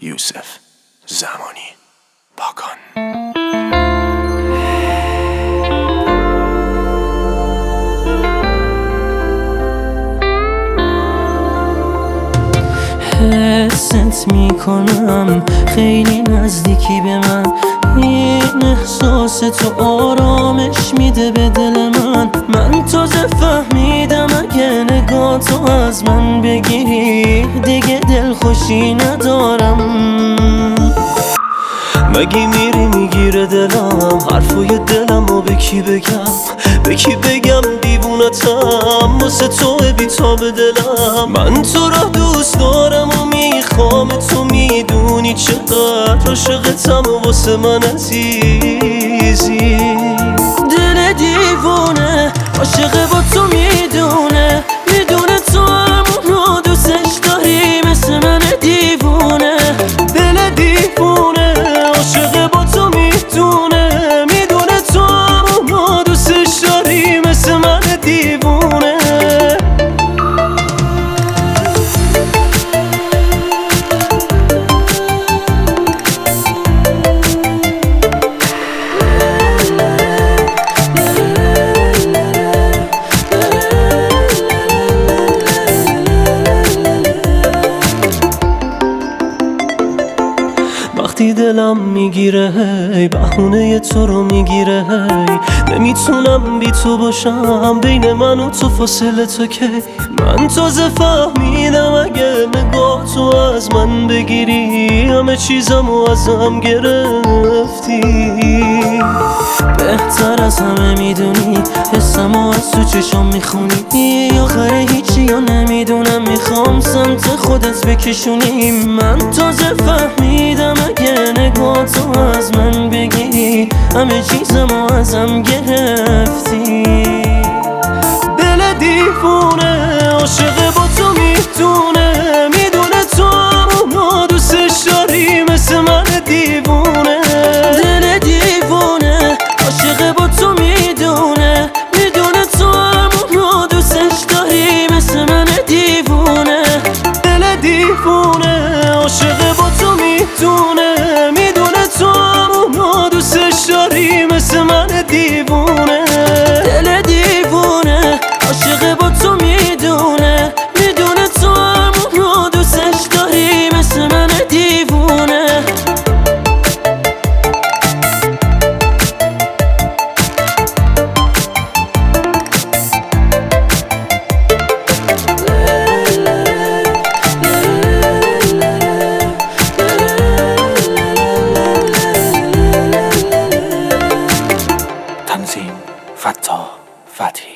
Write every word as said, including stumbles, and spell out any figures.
یوسف زمانی پاکان. حست میکنم خیلی نزدیکی به من، این احساس تو آرامش میده به دل من. من تازه فهمیدم اگه نگاه تو از من بگیری دیگه دلخوشی ندارم. مگه میری میگیره دلم حرفای دلم و به کی بگم، به کی بگم دیوونتم واسه تو بی تا به دلم. من تو را دوست دارم و میخوام، تو میدونی چقدر عاشقتم و واسه من عزیزی. دل دیوونه عاشق با تو میدونه، میدونه تو همونو دوستش داری مثل من دیوونه. دل دیوونه عاشق با تو میدونه، میدونه تو همونو دوستش داری مثل من دیوونه. وقتی دلم میگیره هی بهونه تو رو میگیره هی، نمیتونم بی تو باشم، بین من و تو فاصله تو کی. من تازه فهمیدم اگه نگاه تو از من بگیری همه چیزمو ازم گرفتی. بهتر از همه میدونی حسمو از تو چشم میخونی، آخر هیچی یا نمیدونم میخوام سمت خودت بکشونی. من تازه فهمیدم اگه نگاه تو از من بگیری همه چیزمو ازم گرفتی. دل دیوونه عاشق با تو میدونه، میدونه تو همونو دوستش داری مثل من دیوونه. دل دیوونه عاشق با تو میدونه، میدونه تو همونو دوستش داری مثل من دیوونه. دل دیوونه عاشق با تو میدونه، میدونه تو همونو دوستش داری مثل من دیوونه. دل دیوونه عاشق با تو میدونه، میدونه تو همونو دوستش داری مثل من دیوونه. تنظیم: فتاح فتحی.